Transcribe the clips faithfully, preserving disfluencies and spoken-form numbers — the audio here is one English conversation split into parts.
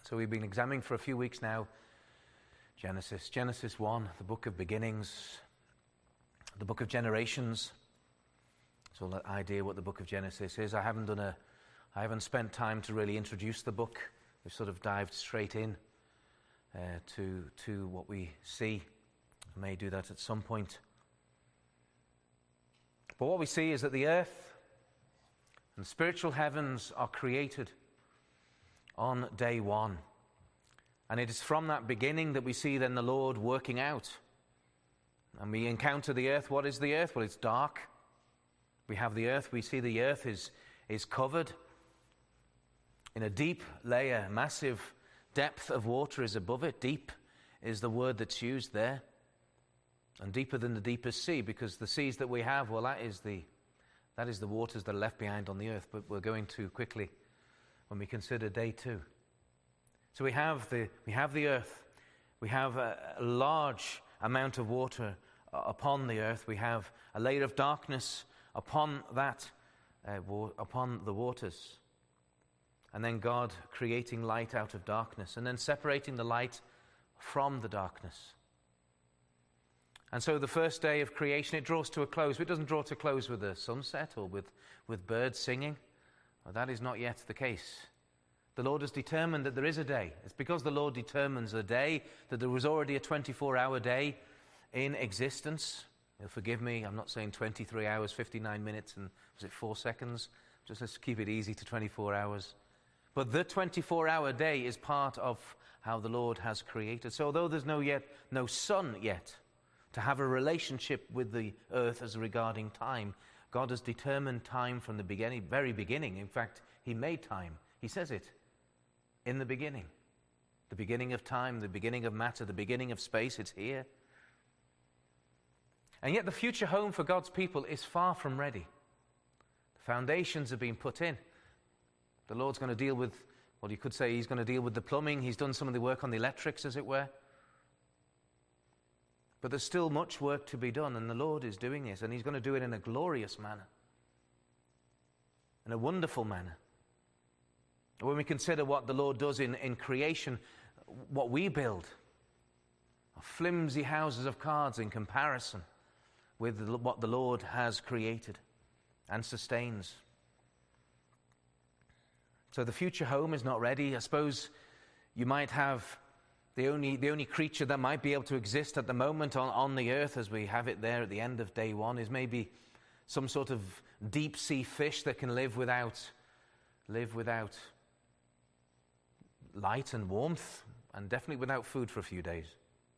So we've been examining for a few weeks now Genesis. Genesis one, the book of beginnings, the book of generations. So that idea what the book of Genesis is. I haven't done a, I haven't spent time to really introduce the book. We've sort of dived straight in uh, to to what we see. I may do that at some point. But what we see is that the earth and spiritual heavens are created on day one. And it is from that beginning that we see then the Lord working out. And we encounter the earth. What is the earth? Well, it's dark. We have the earth. We see the earth is, is covered in a deep layer. Massive depth of water is above it. Deep is the word that's used there. And deeper than the deepest sea, because the seas that we have, well, that is the that is the waters that are left behind on the earth. But we're going to quickly when we consider day two. So we have the we have the earth. We have a, a large amount of water uh, upon the earth. We have a layer of darkness upon that, uh, wa- upon the waters. And then God creating light out of darkness, and then separating the light from the darkness. And so the first day of creation, it draws to a close. It doesn't draw to a close with the sunset or with, with birds singing. Well, that is not yet the case. The Lord has determined that there is a day. It's because the Lord determines a day that there was already a twenty-four hour day in existence. You'll forgive me, I'm not saying twenty-three hours, fifty-nine minutes, and was it four seconds? Just let's keep it easy to twenty-four hours. But the twenty-four hour day is part of how the Lord has created. So although there's no yet no sun yet to have a relationship with the earth as regarding time, God has determined time from the beginning, very beginning. In fact, He made time. He says it in the beginning. The beginning of time, the beginning of matter, the beginning of space, it's here. And yet the future home for God's people is far from ready. The foundations have been put in. The Lord's going to deal with, well, you could say He's going to deal with the plumbing. He's done some of the work on the electrics, as it were. But there's still much work to be done, and the Lord is doing this, and He's going to do it in a glorious manner, in a wonderful manner. When we consider what the Lord does in, in creation, what we build are flimsy houses of cards in comparison with what the Lord has created and sustains. So the future home is not ready. I suppose you might have The only, the only creature that might be able to exist at the moment on, on the earth as we have it there at the end of day one is maybe some sort of deep sea fish that can live without, live without light and warmth, and definitely without food for a few days.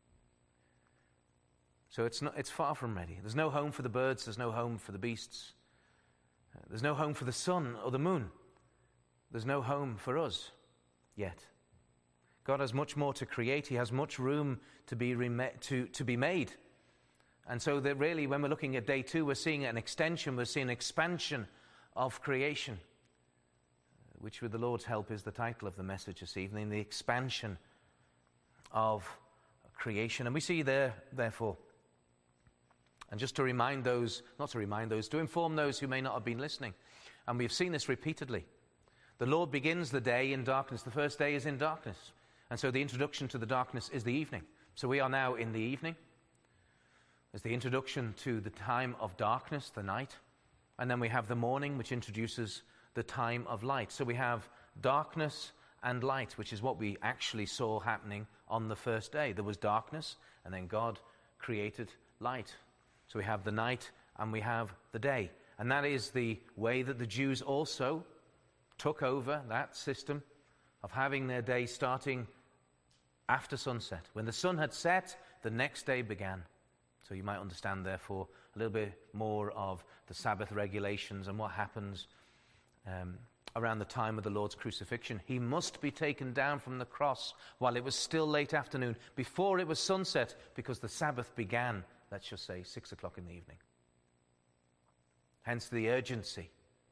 So it's not, it's far from ready. There's no home for the birds, there's no home for the beasts. There's no home for the sun or the moon. There's no home for us yet. God has much more to create. He has much room to be rem- to, to be made. And so that really, when we're looking at day two, we're seeing an extension, we're seeing an expansion of creation, which with the Lord's help is the title of the message this evening, the expansion of creation. And we see there, therefore, and just to remind those, not to remind those, to inform those who may not have been listening, and we've seen this repeatedly, the Lord begins the day in darkness. The first day is in darkness. And so the introduction to the darkness is the evening. So we are now in the evening. There's the introduction to the time of darkness, the night. And then we have the morning, which introduces the time of light. So we have darkness and light, which is what we actually saw happening on the first day. There was darkness, and then God created light. So we have the night and we have the day. And that is the way that the Jews also took over that system of having their day starting after sunset. When the sun had set, the next day began. So you might understand, therefore, a little bit more of the Sabbath regulations and what happens um, around the time of the Lord's crucifixion. He must be taken down from the cross while it was still late afternoon, before it was sunset, because the Sabbath began, let's just say, six o'clock in the evening. Hence the urgency,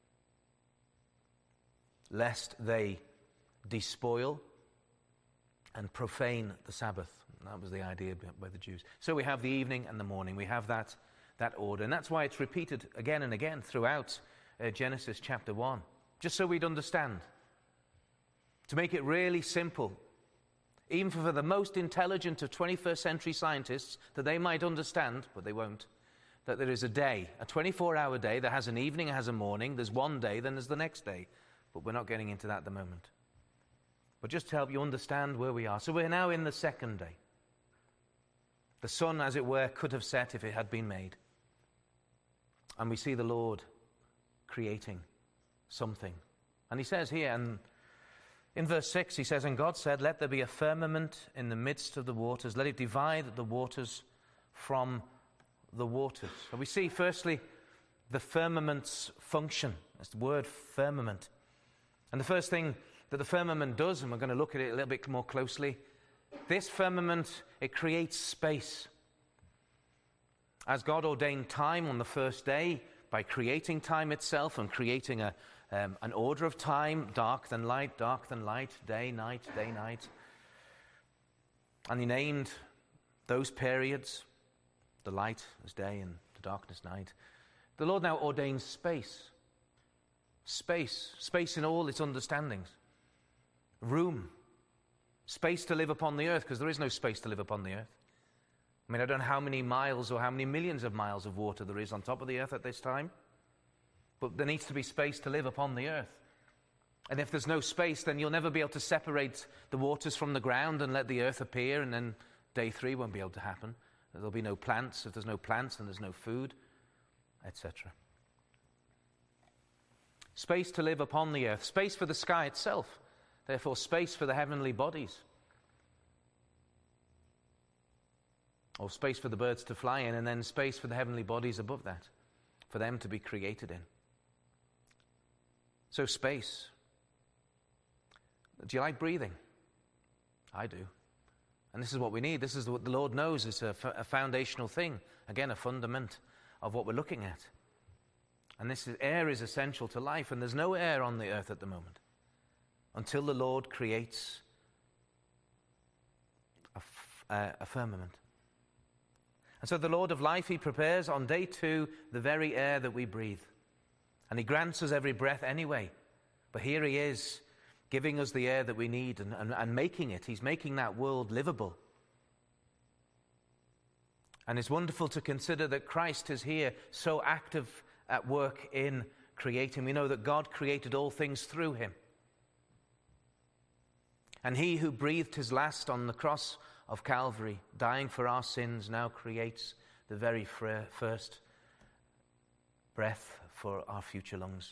lest they despoil and profane the Sabbath. That was the idea by the Jews. So we have the evening and the morning. We have that, that order. And that's why it's repeated again and again throughout uh, Genesis chapter one. Just so we'd understand. To make it really simple, even for the most intelligent of twenty-first century scientists, that they might understand, but they won't, that there is a day, a twenty-four hour day that has an evening, has a morning, there's one day, then there's the next day. But we're not getting into that at the moment. But just to help you understand where we are. So we're now in the second day. The sun, as it were, could have set if it had been made. And we see the Lord creating something. And he says here, and in verse six, he says, "And God said, let there be a firmament in the midst of the waters. Let it divide the waters from the waters." So we see, firstly, the firmament's function. That's the word firmament. And the first thing that the firmament does, and we're going to look at it a little bit more closely, this firmament, it creates space. As God ordained time on the first day by creating time itself and creating a, um, an order of time, dark then light, dark then light, day, night, day, night. And he named those periods, the light as day and the darkness night. The Lord now ordains space. Space. Space in all its understandings. Room. Space to live upon the earth, because there is no space to live upon the earth. I mean, I don't know how many miles or how many millions of miles of water there is on top of the earth at this time, but there needs to be space to live upon the earth. And if there's no space, then you'll never be able to separate the waters from the ground and let the earth appear, and then day three won't be able to happen. There'll be no plants. If there's no plants, then there's no food, et cetera. Space to live upon the earth. Space for the sky itself. Therefore, space for the heavenly bodies. Or space for the birds to fly in, and then space for the heavenly bodies above that, for them to be created in. So space. Do you like breathing? I do. And this is what we need. This is what the Lord knows is a, f- a foundational thing. Again, a fundament of what we're looking at. And this is, air is essential to life, and there's no air on the earth at the moment until the Lord creates a, f- uh, a firmament. And so the Lord of life, he prepares on day two the very air that we breathe. And he grants us every breath anyway. But here he is, giving us the air that we need and, and, and making it. He's making that world livable. And it's wonderful to consider that Christ is here, so active at work in creating. We know that God created all things through him. And he who breathed his last on the cross of Calvary, dying for our sins, now creates the very first breath for our future lungs.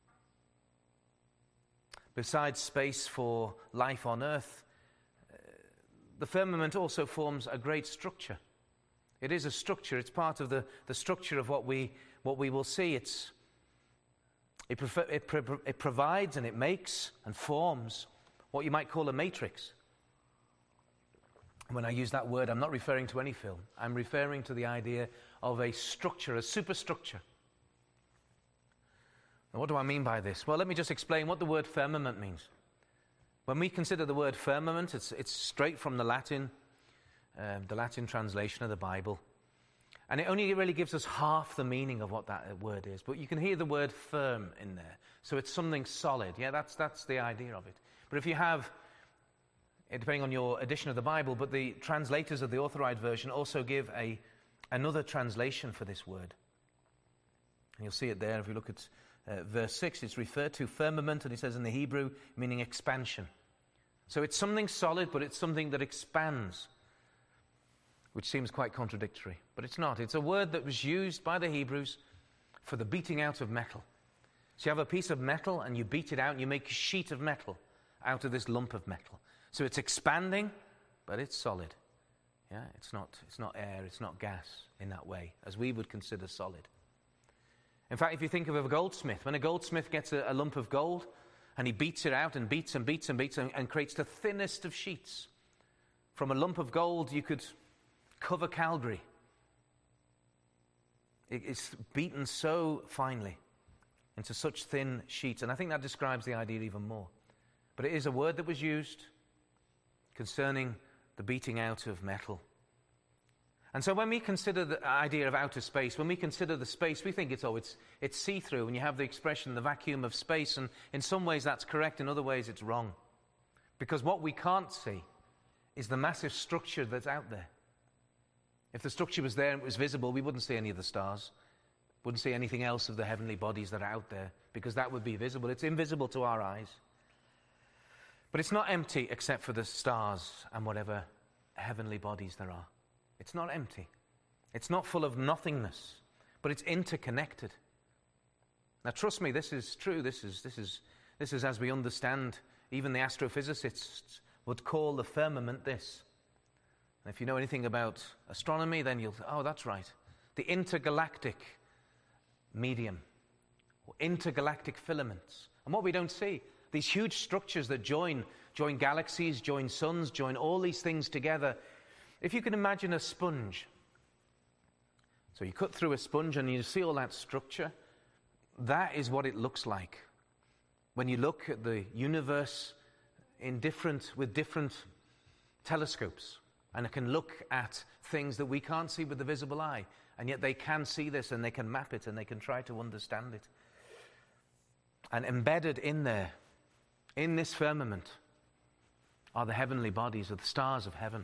Besides space for life on earth, the firmament also forms a great structure. It is a structure. It's part of the, the structure of what we what we will see. It's it, prefer, it, pro, it provides and it makes and forms what you might call a matrix. When I use that word, I'm not referring to any film. I'm referring to the idea of a structure, a superstructure. Now, what do I mean by this? Well, let me just explain what the word firmament means. When we consider the word firmament, it's, it's straight from the Latin, uh, the Latin translation of the Bible. And it only really gives us half the meaning of what that word is. But you can hear the word firm in there. So it's something solid. Yeah, that's, that's the idea of it. But if you have, depending on your edition of the Bible, but the translators of the Authorized Version also give a another translation for this word. And you'll see it there if you look at uh, verse six. It's referred to firmament, and it says in the Hebrew, meaning expansion. So it's something solid, but it's something that expands, which seems quite contradictory. But it's not. It's a word that was used by the Hebrews for the beating out of metal. So you have a piece of metal, and you beat it out, and you make a sheet of metal out of this lump of metal. So it's expanding, but it's solid. Yeah, it's not, it's not air, it's not gas in that way, as we would consider solid. In fact, if you think of a goldsmith, when a goldsmith gets a, a lump of gold, and he beats it out and beats and beats and beats and, and creates the thinnest of sheets. From a lump of gold, you could cover Calgary. It, it's beaten so finely into such thin sheets, and I think that describes the idea even more. But it is a word that was used concerning the beating out of metal. And so when we consider the idea of outer space, when we consider the space, we think it's, oh, it's, it's see-through, and you have the expression, the vacuum of space, and in some ways that's correct, in other ways it's wrong. Because what we can't see is the massive structure that's out there. If the structure was there and it was visible, we wouldn't see any of the stars. Wouldn't see anything else of the heavenly bodies that are out there, because that would be visible. It's invisible to our eyes. But it's not empty except for the stars and whatever heavenly bodies there are. It's not empty. It's not full of nothingness, but it's interconnected. Now trust me, this is true. This is, this is, this is as we understand, even the astrophysicists would call the firmament this. And if you know anything about astronomy, then you'll, oh, that's right. The intergalactic medium, or intergalactic filaments. And what we don't see, these huge structures that join, join galaxies, join suns, join all these things together. If you can imagine a sponge. So you cut through a sponge and you see all that structure. That is what it looks like when you look at the universe in different, with different telescopes. And it can look at things that we can't see with the visible eye. And yet they can see this and they can map it and they can try to understand it. And embedded in there, in this firmament, are the heavenly bodies, are the stars of heaven.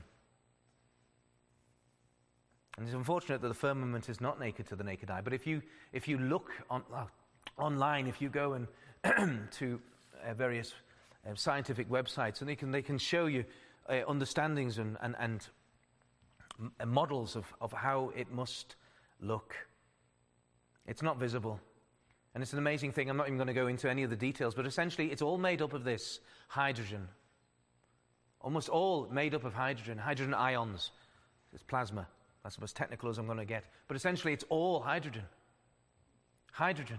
And it's unfortunate that the firmament is not naked to the naked eye. But if you if you look on, uh, online, if you go and to uh, various uh, scientific websites, and they can they can show you uh, understandings and and, and m- models of, of how it must look. It's not visible. And it's an amazing thing. I'm not even going to go into any of the details, but essentially it's all made up of this hydrogen. Almost all made up of hydrogen, hydrogen ions. It's plasma. That's about as technical as I'm going to get. But essentially it's all hydrogen. Hydrogen.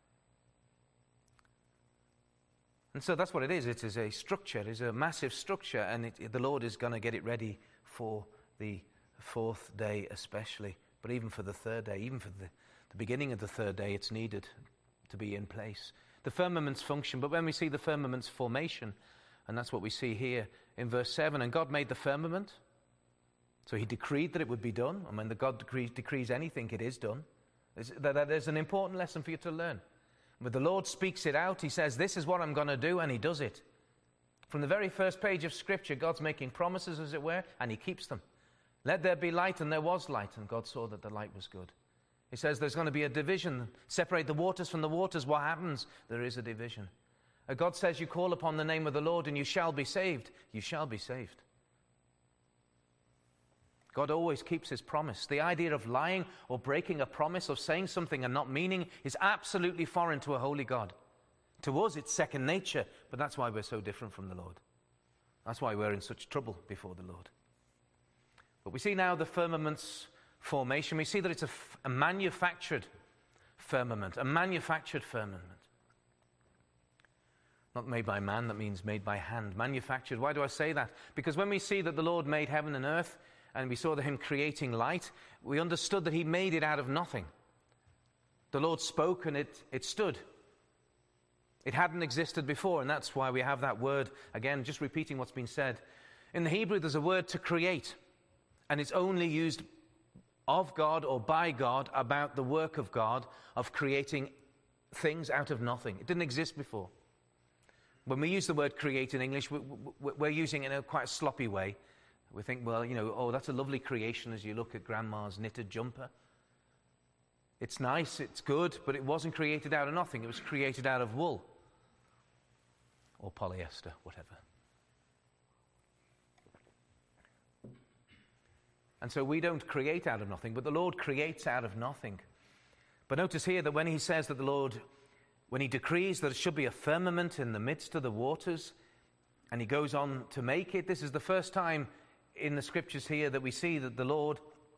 And so that's what it is. It is a structure. It is a massive structure, and it, the Lord is going to get it ready for the fourth day especially. But even for the third day, even for the, the beginning of the third day, it's needed to be in place. The firmament's function, but when we see the firmament's formation, and that's what we see here in verse seven, and God made the firmament, so he decreed that it would be done, and when the God decrees, decrees anything, it is done. There's, there's an important lesson for you to learn. When the Lord speaks it out, he says, this is what I'm going to do, and he does it. From the very first page of Scripture, God's making promises, as it were, and he keeps them. Let there be light, and there was light, and God saw that the light was good. He says there's going to be a division. Separate the waters from the waters. What happens? There is a division. God says you call upon the name of the Lord and you shall be saved. You shall be saved. God always keeps his promise. The idea of lying or breaking a promise, of saying something and not meaning, is absolutely foreign to a holy God. To us, it's second nature, but that's why we're so different from the Lord. That's why we're in such trouble before the Lord. But we see now the firmament's formation. We see that it's a, f- a manufactured firmament, a manufactured firmament. Not made by man, that means made by hand. Manufactured. Why do I say that? Because when we see that the Lord made heaven and earth, and we saw him creating light, we understood that he made it out of nothing. The Lord spoke and it, it stood. It hadn't existed before, and that's why we have that word, again, just repeating what's been said. In the Hebrew, there's a word to create, and it's only used of God or by God about the work of God of creating things out of nothing. It didn't exist before. When we use the word create in English, we're using it in a quite sloppy way. We think, well, you know, oh, that's a lovely creation as you look at Grandma's knitted jumper. It's nice, it's good, but it wasn't created out of nothing. It was created out of wool or polyester, whatever. And so we don't create out of nothing, but the Lord creates out of nothing. But notice here that when he says that the Lord, when he decrees that it should be a firmament in the midst of the waters, and he goes on to make it, this is the first time in the scriptures here that we see that the Lord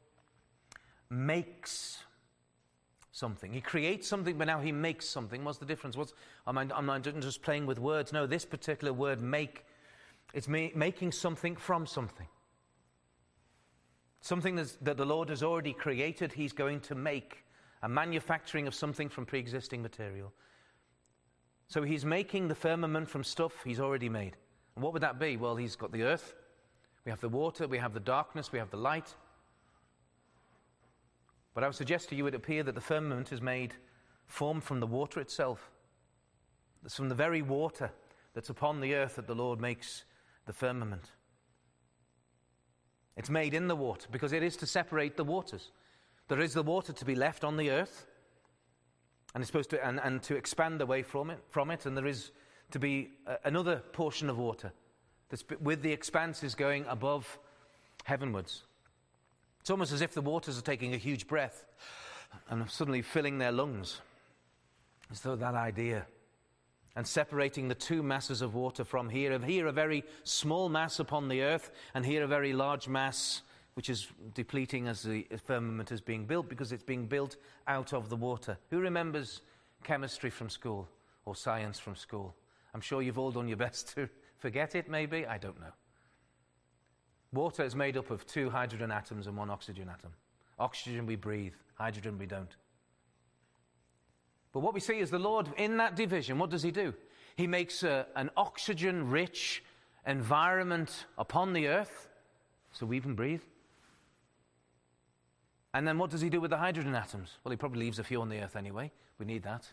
makes something. He creates something, but now he makes something. What's the difference? What's, I'm, I'm not just playing with words. No, this particular word, make, it's ma- making something from something. Something that's, that the Lord has already created, he's going to make. A manufacturing of something from pre-existing material. So he's making the firmament from stuff he's already made. And what would that be? Well, he's got the earth, we have the water, we have the darkness, we have the light. But I would suggest to you it would appear that the firmament is made, formed from the water itself. It's from the very water that's upon the earth that the Lord makes the firmament. It's made in the water because it is to separate the waters. There is the water to be left on the earth, and it's supposed to and, and to expand away from it, from it, and there is to be a, another portion of water that's with the expanses going above heavenwards. It's almost as if the waters are taking a huge breath and suddenly filling their lungs. As though that idea. And separating the two masses of water from here. Here a very small mass upon the earth, and here a very large mass which is depleting as the firmament is being built, because it's being built out of the water. Who remembers chemistry from school or science from school? I'm sure you've all done your best to forget it, maybe. I don't know. Water is made up of two hydrogen atoms and one oxygen atom. Oxygen we breathe, hydrogen we don't. But what we see is the Lord, in that division, what does he do? He makes a, an oxygen-rich environment upon the earth, so we can breathe. And then what does he do with the hydrogen atoms? Well, he probably leaves a few on the earth anyway. We need that.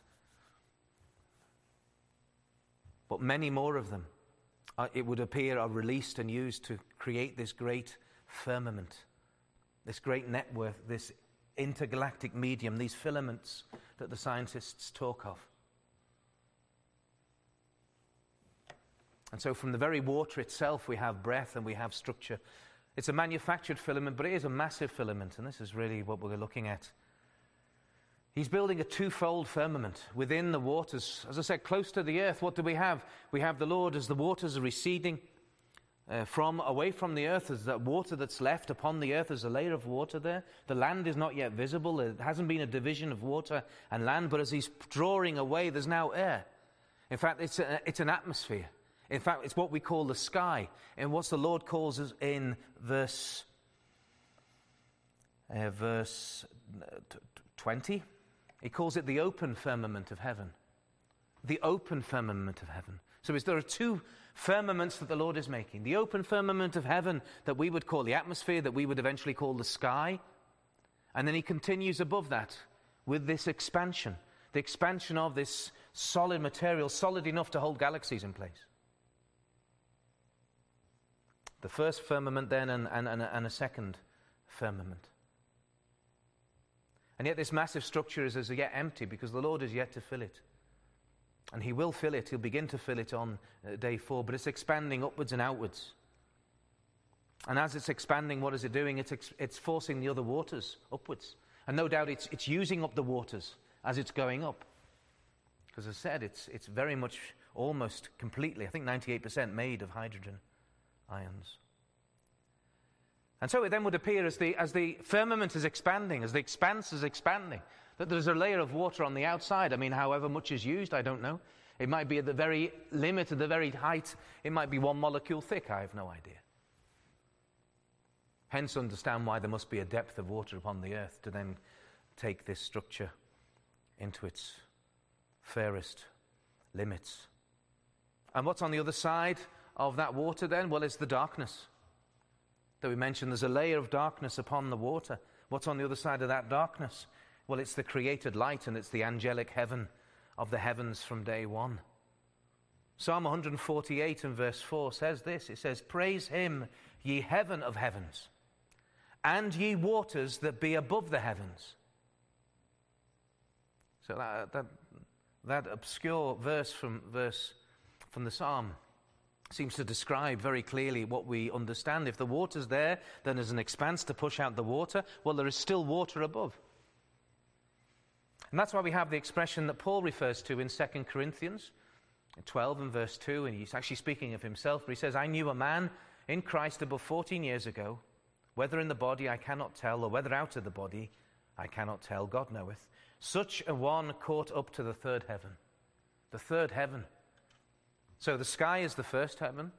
But many more of them, uh, it would appear, are released and used to create this great firmament, this great network, this intergalactic medium, these filaments that the scientists talk of. And so from the very water itself, we have breath and we have structure. It's a manufactured filament, but it is a massive filament, and this is really what we're looking at. He's building a twofold firmament within the waters. As I said, close to the earth, what do we have? We have the Lord as the waters are receding uh, from away from the earth. There's that water that's left upon the earth. There's a layer of water there. The land is not yet visible. There hasn't been a division of water and land, but as he's drawing away, there's now air. In fact, it's, a, it's an atmosphere. In fact, it's what we call the sky. And what the Lord calls us in verse, uh, verse twenty. He calls it the open firmament of heaven. The open firmament of heaven. So there are two firmaments that the Lord is making. The open firmament of heaven that we would call the atmosphere, that we would eventually call the sky. And then he continues above that with this expansion. The expansion of this solid material, solid enough to hold galaxies in place. The first firmament then and, and, and, a, and a second firmament. And yet this massive structure is as yet empty because the Lord is yet to fill it. And he will fill it. He'll begin to fill it on uh, day four. But it's expanding upwards and outwards. And as it's expanding, what is it doing? It's, ex- it's forcing the other waters upwards. And no doubt it's, it's using up the waters as it's going up. Because as I said, it's, it's very much, almost completely, I think ninety-eight percent made of hydrogen ions. And so it then would appear as the, as the firmament is expanding, as the expanse is expanding, that there's a layer of water on the outside. I mean, however much is used, I don't know. It might be at the very limit, at the very height. It might be one molecule thick. I have no idea. Hence, understand why there must be a depth of water upon the earth to then take this structure into its fairest limits. And what's on the other side of that water then? Well, it's the darkness that we mentioned. There's a layer of darkness upon the water. What's on the other side of that darkness? Well, it's the created light, and it's the angelic heaven of the heavens from day one. Psalm one forty-eight and verse four says this. It says, "Praise him, ye heaven of heavens, and ye waters that be above the heavens." So that, that, that obscure verse from verse from the Psalm seems to describe very clearly what we understand. If the water's there, then there's an expanse to push out the water. Well, there is still water above. And that's why we have the expression that Paul refers to in Second Corinthians twelve and verse two, and he's actually speaking of himself, but he says, "I knew a man in Christ above fourteen years ago, whether in the body I cannot tell, or whether out of the body I cannot tell, God knoweth. Such a one caught up to the third heaven." The third heaven. So the sky is the first heaven.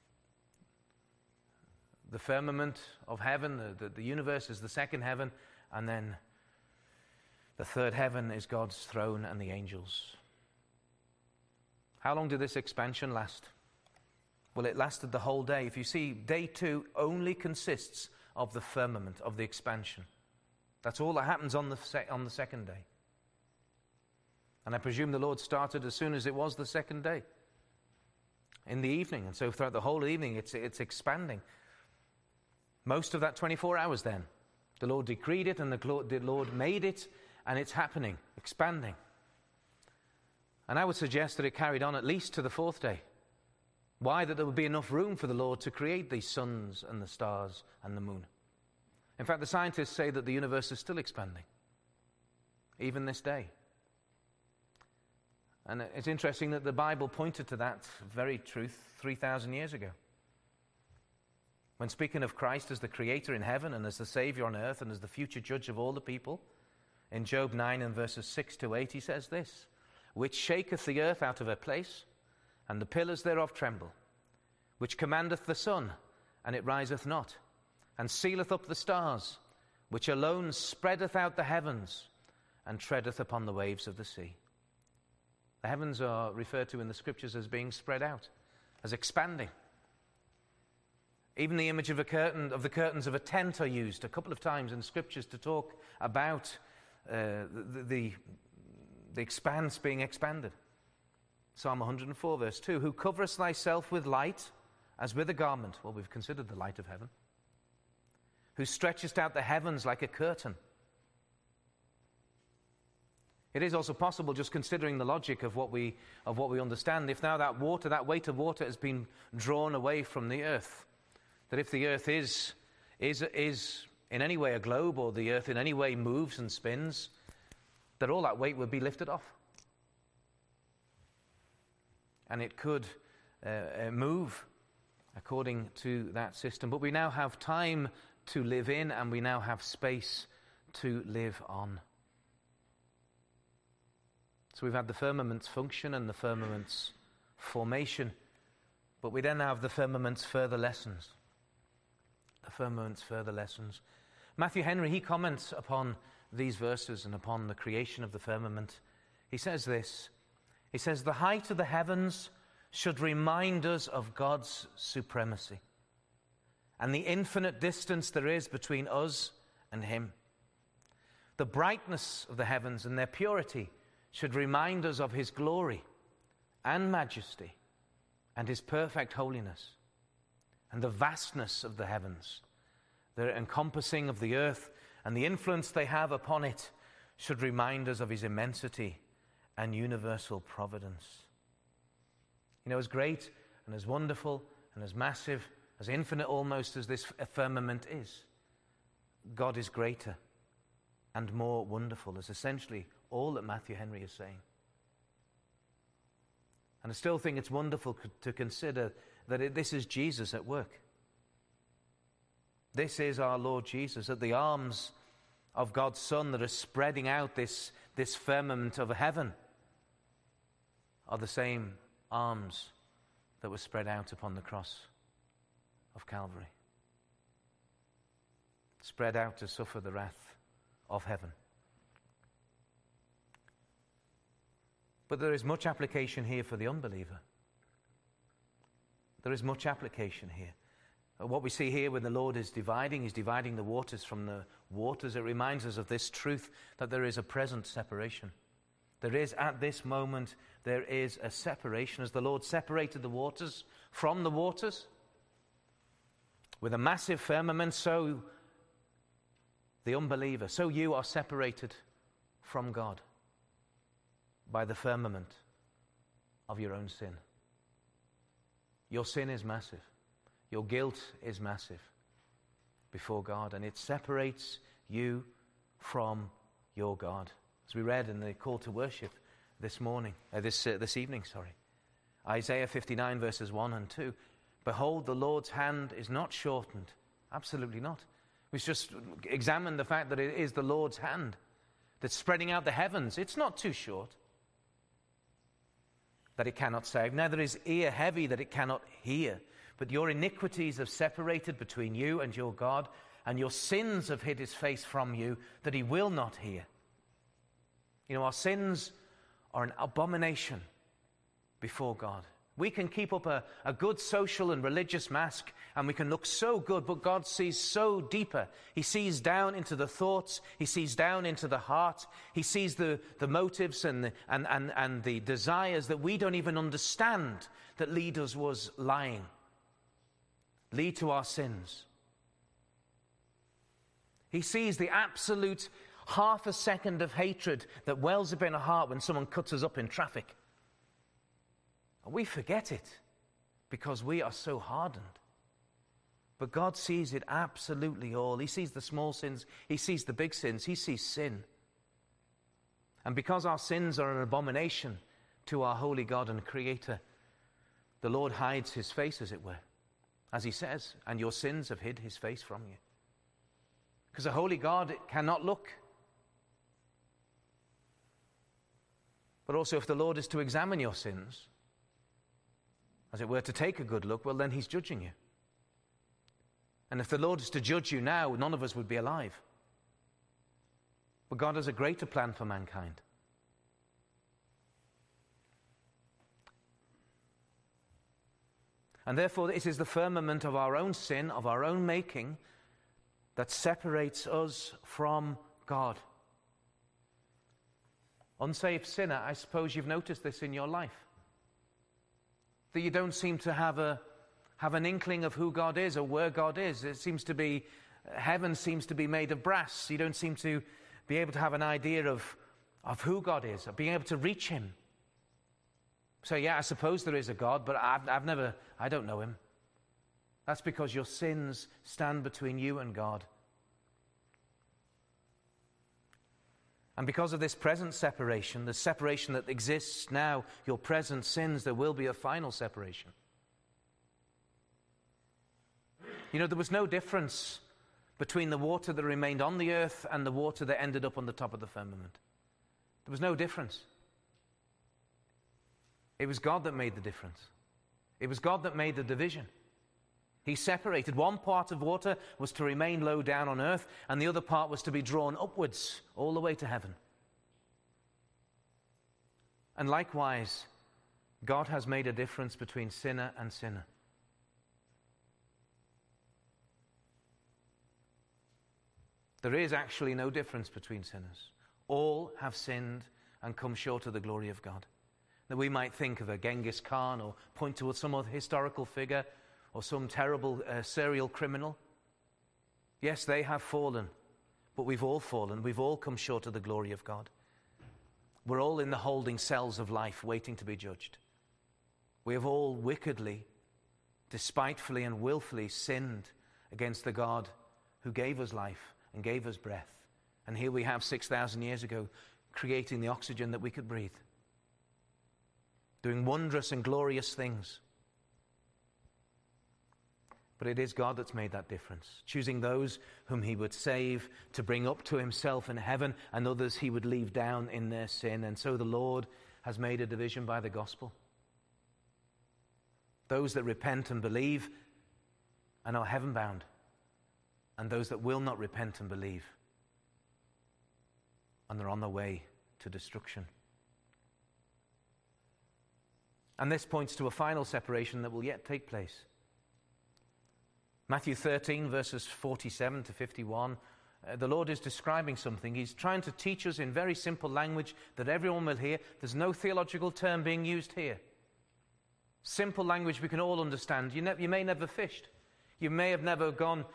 The firmament of heaven, the, the, the universe is the second heaven, and then the third heaven is God's throne and the angels. How long did this expansion last? Well, it lasted the whole day. If you see, day two only consists of the firmament, of the expansion. That's all that happens on the se- on the second day. And I presume the Lord started as soon as it was the second day, in the evening. And so throughout the whole evening, it's, it's expanding. most of that twenty-four hours then. The Lord decreed it and the Lord made it, and it's happening, expanding. And I would suggest that it carried on at least to the fourth day. Why? That there would be enough room for the Lord to create these suns and the stars and the moon. In fact, the scientists say that the universe is still expanding, even this day. And it's interesting that the Bible pointed to that very truth three thousand years ago. When speaking of Christ as the Creator in heaven and as the Savior on earth and as the future judge of all the people, in Job nine and verses six to eight, he says this, which shaketh the earth out of her place, and the pillars thereof tremble, which commandeth the sun, and it riseth not, and sealeth up the stars, which alone spreadeth out the heavens, and treadeth upon the waves of the sea. The heavens are referred to in the Scriptures as being spread out, as expanding. Even the image of a curtain, of the curtains of a tent, are used a couple of times in Scriptures to talk about uh, the, the, the expanse being expanded. Psalm one hundred four, verse two, who coverest thyself with light as with a garment. Well, we've considered the light of heaven. Who stretchest out the heavens like a curtain. It is also possible, just considering the logic of what we of what we understand, if now that water, that weight of water has been drawn away from the earth, that if the earth is, is, is in any way a globe, or the earth in any way moves and spins, that all that weight would be lifted off. And it could uh, move according to that system. But we now have time to live in, and we now have space to live on. So we've had the firmament's function and the firmament's formation, but we then have the firmament's further lessons. The firmament's further lessons. Matthew Henry, he comments upon these verses and upon the creation of the firmament. He says this, he says, the height of the heavens should remind us of God's supremacy and the infinite distance there is between us and Him. The brightness of the heavens and their purity should remind us of His glory and majesty and His perfect holiness. And the vastness of the heavens, their encompassing of the earth and the influence they have upon it, should remind us of His immensity and universal providence. You know, as great and as wonderful and as massive, as infinite almost as this firmament is, God is greater and more wonderful, is essentially all that Matthew Henry is saying. And I still think it's wonderful to consider that it, this is Jesus at work. This is our Lord Jesus, that the arms of God's Son that are spreading out this, this firmament of heaven are the same arms that were spread out upon the cross of Calvary. Spread out to suffer the wrath of heaven. But there is much application here for the unbeliever. There is much application here. What we see here when the Lord is dividing, He's dividing the waters from the waters. It reminds us of this truth that there is a present separation. There is, at this moment, there is a separation. As the Lord separated the waters from the waters, with a massive firmament, so the unbeliever, so you are separated from God by the firmament of your own sin. Your sin is massive. Your guilt is massive before God, and it separates you from your God. As we read in the call to worship this morning, uh, this uh, this evening, sorry, Isaiah fifty-nine verses one and two. Behold, the Lord's hand is not shortened. Absolutely not. We've just examined the fact that it is the Lord's hand that's spreading out the heavens. It's not too short that it cannot save. Neither is ear heavy that it cannot hear. But your iniquities have separated between you and your God, and your sins have hid His face from you, that He will not hear. You know, our sins are an abomination before God. We can keep up a, a good social and religious mask, and we can look so good, but God sees so deeper. He sees down into the thoughts. He sees down into the heart. He sees the, the motives and the, and, and, and the desires that we don't even understand that lead us was lying, lead to our sins. He sees the absolute half a second of hatred that wells up in a heart when someone cuts us up in traffic. And we forget it because we are so hardened. But God sees it absolutely all. He sees the small sins. He sees the big sins. He sees sin. And because our sins are an abomination to our holy God and Creator, the Lord hides his face, as it were. As he says, and your sins have hid his face from you. Because a holy God cannot look. But also, if the Lord is to examine your sins, as it were, to take a good look, well, then he's judging you. And if the Lord is to judge you now, none of us would be alive. But God has a greater plan for mankind. And therefore, it is the firmament of our own sin, of our own making, that separates us from God. Unsaved sinner, I suppose you've noticed this in your life. That you don't seem to have a have an inkling of who God is or where God is. It seems to be, heaven seems to be made of brass. You don't seem to be able to have an idea of, of who God is, of being able to reach him. So yeah, I suppose there is a God, but I've, I've never, I don't know him. That's because your sins stand between you and God. And because of this present separation, the separation that exists now, your present sins, there will be a final separation. You know, there was no difference between the water that remained on the earth and the water that ended up on the top of the firmament. There was no difference. It was God that made the difference. It was God that made the division. He separated. One part of water was to remain low down on earth, and the other part was to be drawn upwards all the way to heaven. And likewise, God has made a difference between sinner and sinner. There is actually no difference between sinners. All have sinned and come short of the glory of God. That we might think of a Genghis Khan or point to some other historical figure or some terrible uh, serial criminal. Yes, they have fallen, but we've all fallen. We've all come short of the glory of God. We're all in the holding cells of life waiting to be judged. We have all wickedly, despitefully and willfully sinned against the God who gave us life and gave us breath. And here we have six thousand years ago creating the oxygen that we could breathe. Doing wondrous and glorious things. But it is God that's made that difference, choosing those whom he would save to bring up to himself in heaven, and others he would leave down in their sin. And so the Lord has made a division by the gospel. Those that repent and believe and are heaven-bound, and those that will not repent and believe, and they're on their way to destruction. And this points to a final separation that will yet take place. Matthew thirteen, verses forty-seven to fifty-one, uh, the Lord is describing something. He's trying to teach us in very simple language that everyone will hear. There's no theological term being used here. Simple language we can all understand. You, ne- you may never fished. You may have never gone,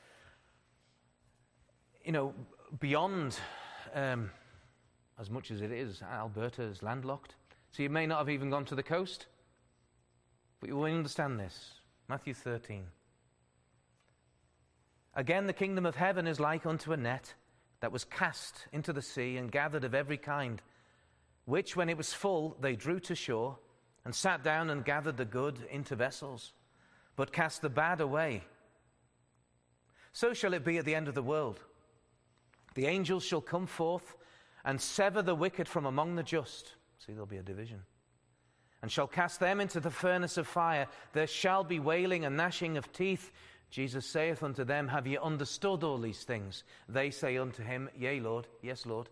you know, beyond, um, as much as it is, Alberta is landlocked. So you may not have even gone to the coast. But you will understand this. Matthew thirteen. Again, the kingdom of heaven is like unto a net that was cast into the sea and gathered of every kind, which when it was full they drew to shore and sat down and gathered the good into vessels, but cast the bad away. So shall it be at the end of the world. The angels shall come forth and sever the wicked from among the just. See, there'll be a division. And shall cast them into the furnace of fire. There shall be wailing and gnashing of teeth. Jesus saith unto them, have ye understood all these things? They say unto him, yea, Lord. Yes, Lord.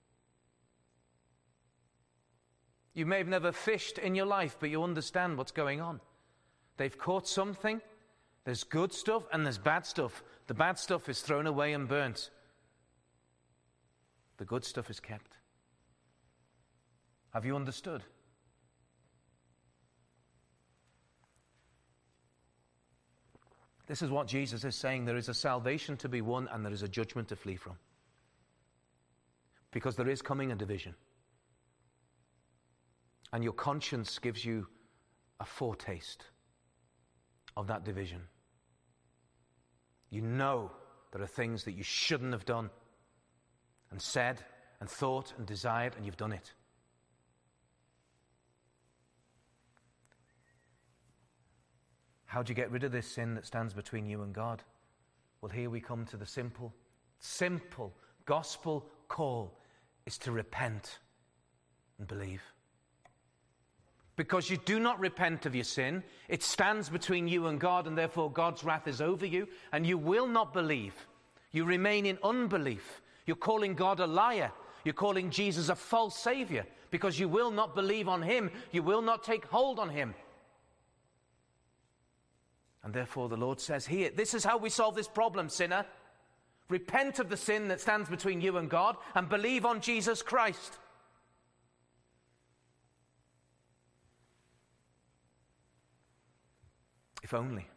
You may have never fished in your life, but you understand what's going on. They've caught something. There's good stuff and there's bad stuff. The bad stuff is thrown away and burnt. The good stuff is kept. Have you understood? This is what Jesus is saying. There is a salvation to be won and there is a judgment to flee from. Because there is coming a division. And your conscience gives you a foretaste of that division. You know there are things that you shouldn't have done and said and thought and desired, and you've done it. How do you get rid of this sin that stands between you and God? Well, here we come to the simple, simple gospel call is to repent and believe. Because you do not repent of your sin, it stands between you and God, and therefore God's wrath is over you, and you will not believe. You remain in unbelief. You're calling God a liar. You're calling Jesus a false Savior because you will not believe on Him. You will not take hold on Him. And therefore the Lord says here, this is how we solve this problem, sinner. Repent of the sin that stands between you and God and believe on Jesus Christ. If only.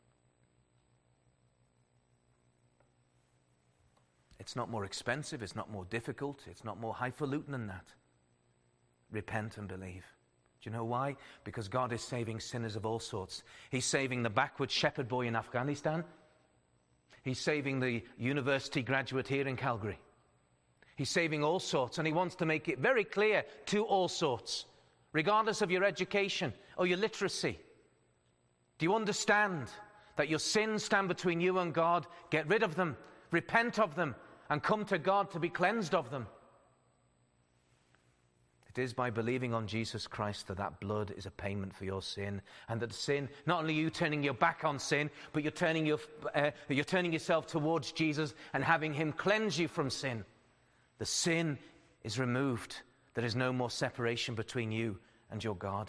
It's not more expensive, it's not more difficult, it's not more highfalutin than that. Repent and believe. Do you know why? Because God is saving sinners of all sorts. He's saving the backward shepherd boy in Afghanistan. He's saving the university graduate here in Calgary. He's saving all sorts, and He wants to make it very clear to all sorts, regardless of your education or your literacy. Do you understand that your sins stand between you and God? Get rid of them, repent of them, and come to God to be cleansed of them. It is by believing on Jesus Christ that that blood is a payment for your sin, and that sin, not only you turning your back on sin, but you're turning, your, uh, you're turning yourself towards Jesus and having Him cleanse you from sin. The sin is removed. There is no more separation between you and your God.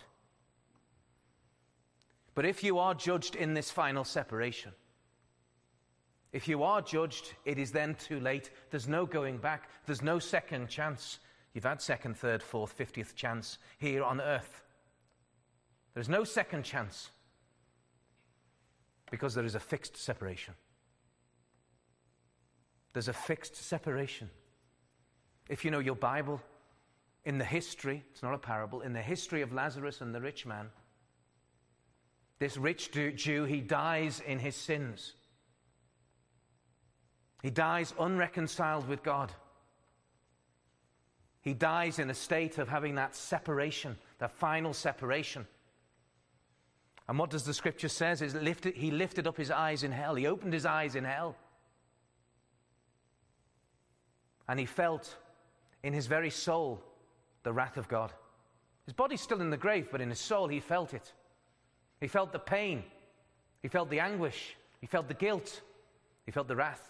But if you are judged in this final separation, if you are judged, it is then too late. There's no going back. There's no second chance. You've had second, third, fourth, fiftieth chance here on earth. There's no second chance because there is a fixed separation. There's a fixed separation. If you know your Bible, in the history, it's not a parable, in the history of Lazarus and the rich man, this rich Jew, he dies in his sins. He dies unreconciled with God. He dies in a state of having that separation, that final separation. And what does the scripture says is lifted, he lifted up his eyes in hell. He opened his eyes in hell. And he felt in his very soul the wrath of God. His body's still in the grave, but in his soul he felt it. He felt the pain. He felt the anguish. He felt the guilt. He felt the wrath.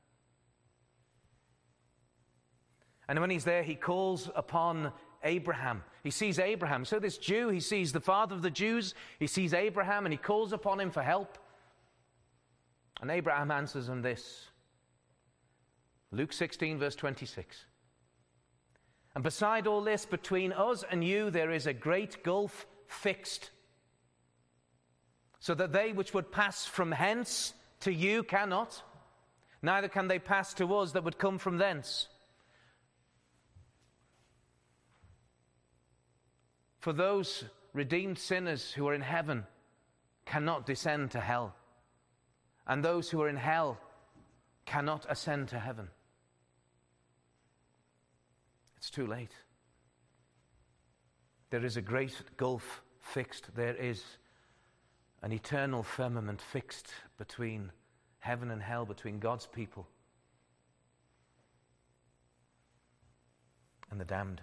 And when he's there, he calls upon Abraham. He sees Abraham. So this Jew, he sees the father of the Jews. He sees Abraham and he calls upon him for help. And Abraham answers him this. Luke sixteen, verse twenty-six. And beside all this, between us and you, there is a great gulf fixed, so that they which would pass from hence to you cannot, neither can they pass to us that would come from thence. For those redeemed sinners who are in heaven cannot descend to hell, and those who are in hell cannot ascend to heaven. It's too late. There is a great gulf fixed. There is an eternal firmament fixed between heaven and hell, between God's people and the damned.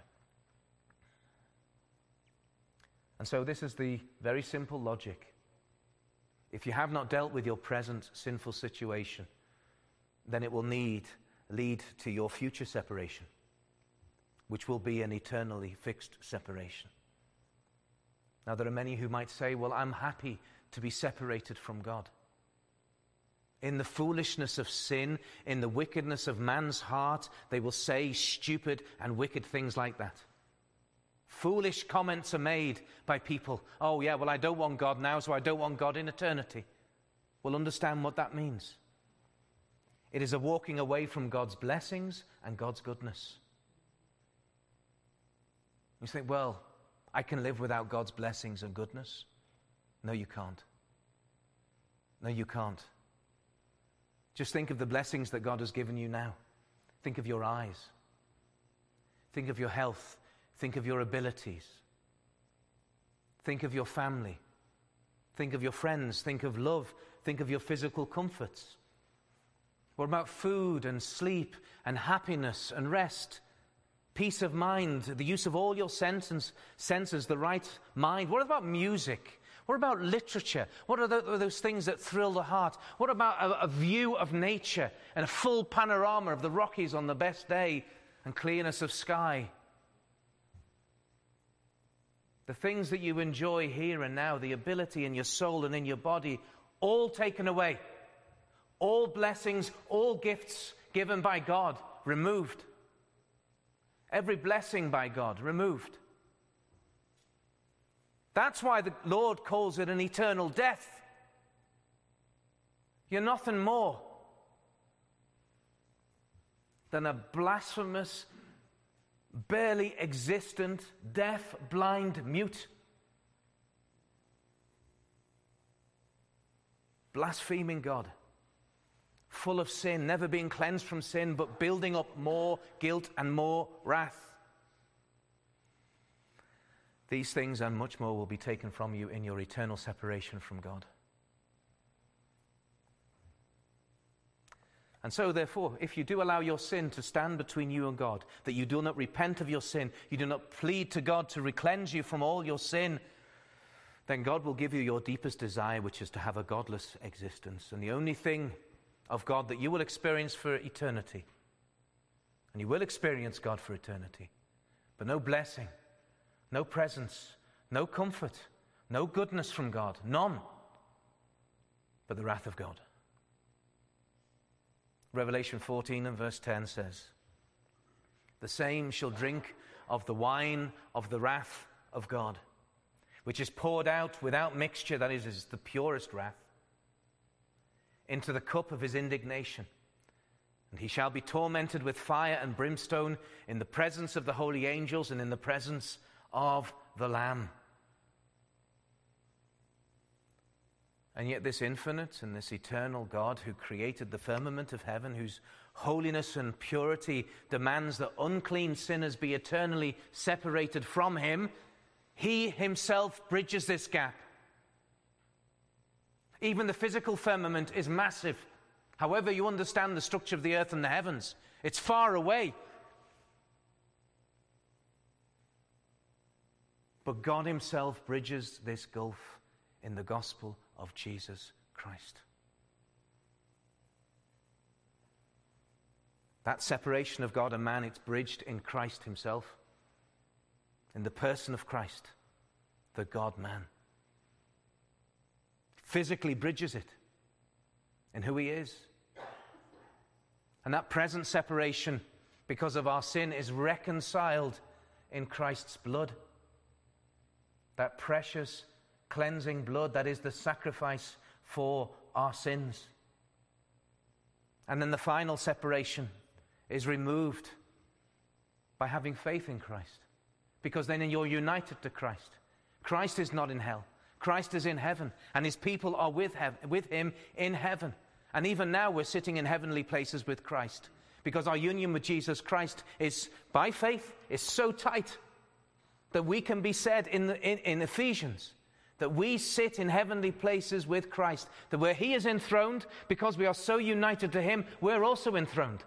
And so this is the very simple logic. If you have not dealt with your present sinful situation, then it will need, lead to your future separation, which will be an eternally fixed separation. Now, there are many who might say, well, I'm happy to be separated from God. In the foolishness of sin, in the wickedness of man's heart, they will say stupid and wicked things like that. Foolish comments are made by people. Oh, yeah, well, I don't want God now, so I don't want God in eternity. will understand what that means. It is a walking away from God's blessings and God's goodness. You think, well, I can live without God's blessings and goodness. No, you can't. No, you can't. Just think of the blessings that God has given you now. Think of your eyes. Think of your health. Think of your abilities. Think of your family. Think of your friends. Think of love. Think of your physical comforts. What about food and sleep and happiness and rest? Peace of mind, the use of all your senses, senses, the right mind. What about music? What about literature? What are, the, are those things that thrill the heart? What about a, a view of nature and a full panorama of the Rockies on the best day and clearness of sky? The things that you enjoy here and now, the ability in your soul and in your body, all taken away. All blessings, all gifts given by God, removed. Every blessing by God, removed. That's why the Lord calls it an eternal death. You're nothing more than a blasphemous, barely existent, deaf, blind, mute, blaspheming God, full of sin, never being cleansed from sin, but building up more guilt and more wrath. These things and much more will be taken from you in your eternal separation from God. And so, therefore, if you do allow your sin to stand between you and God, that you do not repent of your sin, you do not plead to God to recleanse you from all your sin, then God will give you your deepest desire, which is to have a godless existence. And the only thing of God that you will experience for eternity, and you will experience God for eternity, but no blessing, no presence, no comfort, no goodness from God, none, but the wrath of God. Revelation fourteen and verse ten says, "The same shall drink of the wine of the wrath of God, which is poured out without mixture," that is, is the purest wrath, "into the cup of his indignation. And he shall be tormented with fire and brimstone in the presence of the holy angels and in the presence of the Lamb." And yet this infinite and this eternal God who created the firmament of heaven, whose holiness and purity demands that unclean sinners be eternally separated from him, he himself bridges this gap. Even the physical firmament is massive. However you understand the structure of the earth and the heavens, it's far away. But God himself bridges this gulf in the gospel of Jesus Christ. That separation of God and man, it's bridged in Christ himself, in the person of Christ, the God-man. Physically bridges it in who he is. And that present separation, because of our sin, is reconciled in Christ's blood. That precious cleansing blood that is the sacrifice for our sins. And then the final separation is removed by having faith in Christ, because then you're united to Christ. Christ is not in hell. Christ is in heaven, and his people are with, hev- with him in heaven. And even now we're sitting in heavenly places with Christ, because our union with Jesus Christ is, by faith, is so tight that we can be said in, the, in, in Ephesians that we sit in heavenly places with Christ, that where he is enthroned, because we are so united to him, we're also enthroned.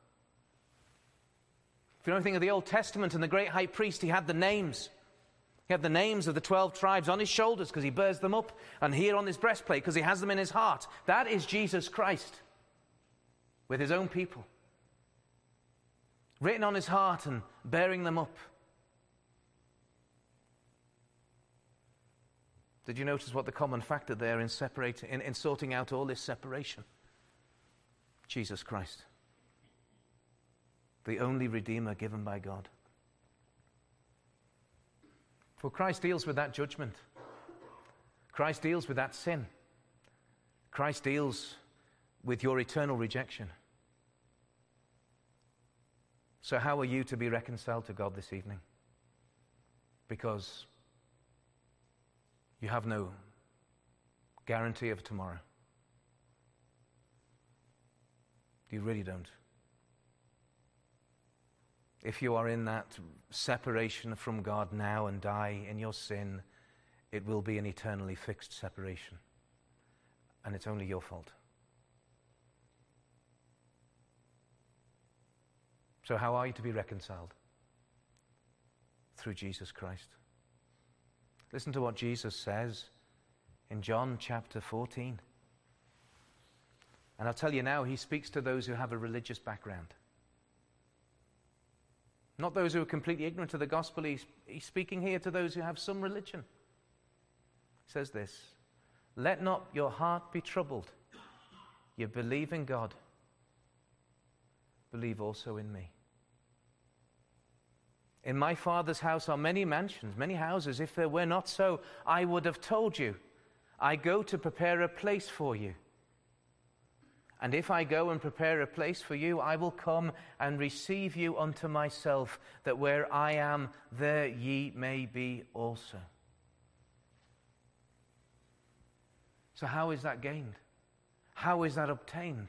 If you know anything of the Old Testament and the great high priest, he had the names. He had the names of the twelve tribes on his shoulders because he bears them up, and here on his breastplate because he has them in his heart. That is Jesus Christ with his own people, written on his heart and bearing them up. Did you notice what the common factor there in separating, in, in sorting out all this separation? Jesus Christ, the only Redeemer given by God. For Christ deals with that judgment. Christ deals with that sin. Christ deals with your eternal rejection. So how are you to be reconciled to God this evening? Because you have no guarantee of tomorrow. You really don't. If you are in that separation from God now and die in your sin, it will be an eternally fixed separation. And it's only your fault. So how are you to be reconciled? Through Jesus Christ. Listen to what Jesus says in John chapter fourteen. And I'll tell you now, he speaks to those who have a religious background. Not those who are completely ignorant of the gospel. He's, he's speaking here to those who have some religion. He says this, "Let not your heart be troubled. You believe in God. Believe also in me. In my Father's house are many mansions, many houses. If there were not so, I would have told you. I go to prepare a place for you. And if I go and prepare a place for you, I will come and receive you unto myself, that where I am, there ye may be also." So how is that gained? How is that obtained?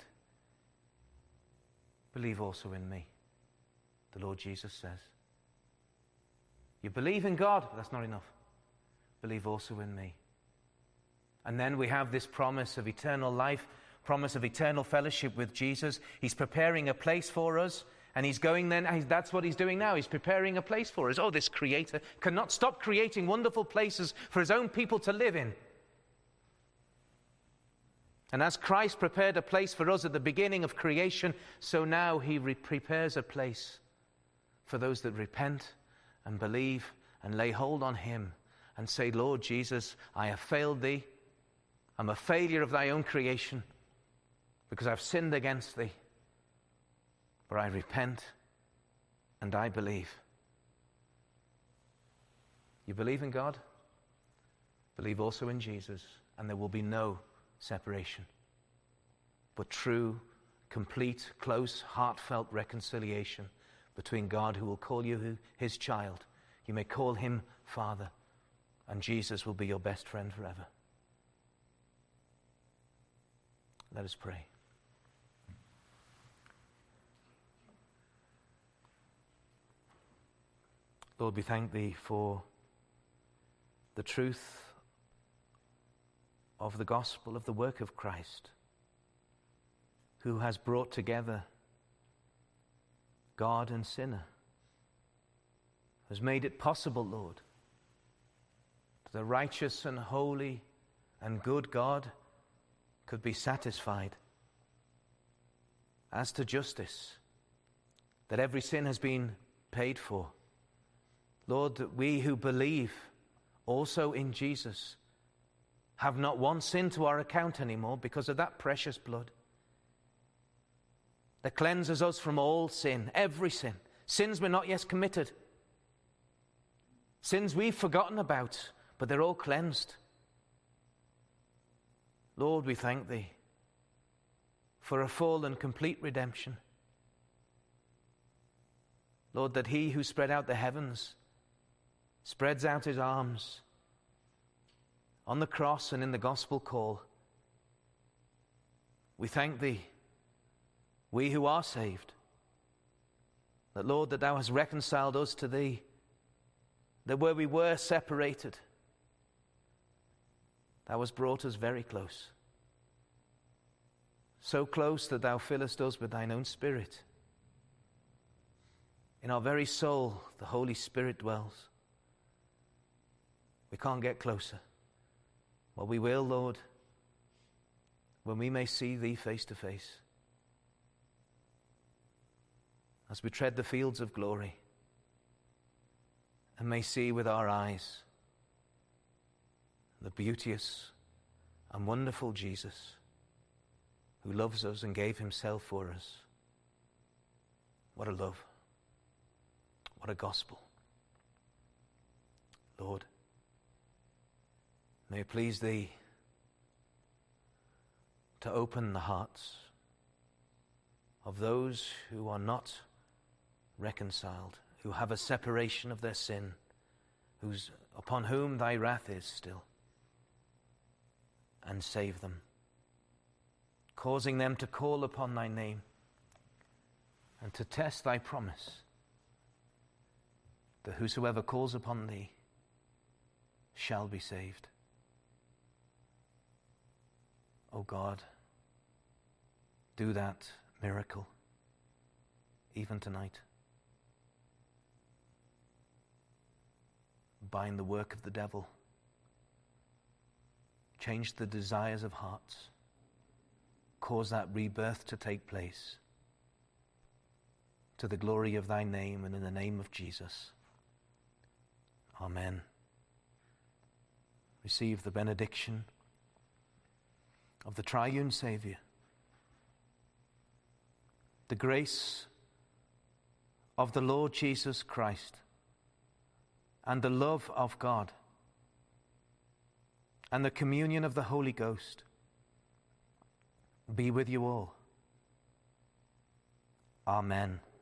Believe also in me, the Lord Jesus says. You believe in God, but that's not enough. Believe also in me. And then we have this promise of eternal life, promise of eternal fellowship with Jesus. He's preparing a place for us, and he's going then, that's what he's doing now. He's preparing a place for us. Oh, this Creator cannot stop creating wonderful places for his own people to live in. And as Christ prepared a place for us at the beginning of creation, so now he re- prepares a place for those that repent and believe and lay hold on him and say, "Lord Jesus, I have failed thee. I'm a failure of thy own creation because I've sinned against thee. But I repent and I believe." You believe in God? Believe also in Jesus, and there will be no separation, but true, complete, close, heartfelt reconciliation between God, who will call you his child. You may call him Father, and Jesus will be your best friend forever. Let us pray. Lord, we thank thee for the truth of the gospel, of the work of Christ, who has brought together God and sinner, has made it possible, Lord, that the righteous and holy and good God could be satisfied. As to justice, that every sin has been paid for. Lord, that we who believe also in Jesus have not one sin to our account anymore because of that precious blood that cleanses us from all sin, every sin. Sins we're not yet committed. Sins we've forgotten about, but they're all cleansed. Lord, we thank thee for a full and complete redemption. Lord, that he who spread out the heavens spreads out his arms on the cross and in the gospel call. We thank thee, we who are saved, that, Lord, that thou hast reconciled us to thee, that where we were separated, thou hast brought us very close. So close that thou fillest us with thine own Spirit. In our very soul, the Holy Spirit dwells. We can't get closer. Well, we will, Lord, when we may see thee face to face. As we tread the fields of glory and may see with our eyes the beauteous and wonderful Jesus who loves us and gave himself for us. What a love. What a gospel. Lord, may it please thee to open the hearts of those who are not reconciled, who have a separation of their sin, whose, upon whom thy wrath is still, and save them, causing them to call upon thy name and to test thy promise that whosoever calls upon thee shall be saved. O God, do that miracle even tonight. Bind the work of the devil. Change the desires of hearts. Cause that rebirth to take place to the glory of thy name and in the name of Jesus. Amen. Receive the benediction of the triune Savior. The grace of the Lord Jesus Christ and the love of God and the communion of the Holy Ghost be with you all. Amen.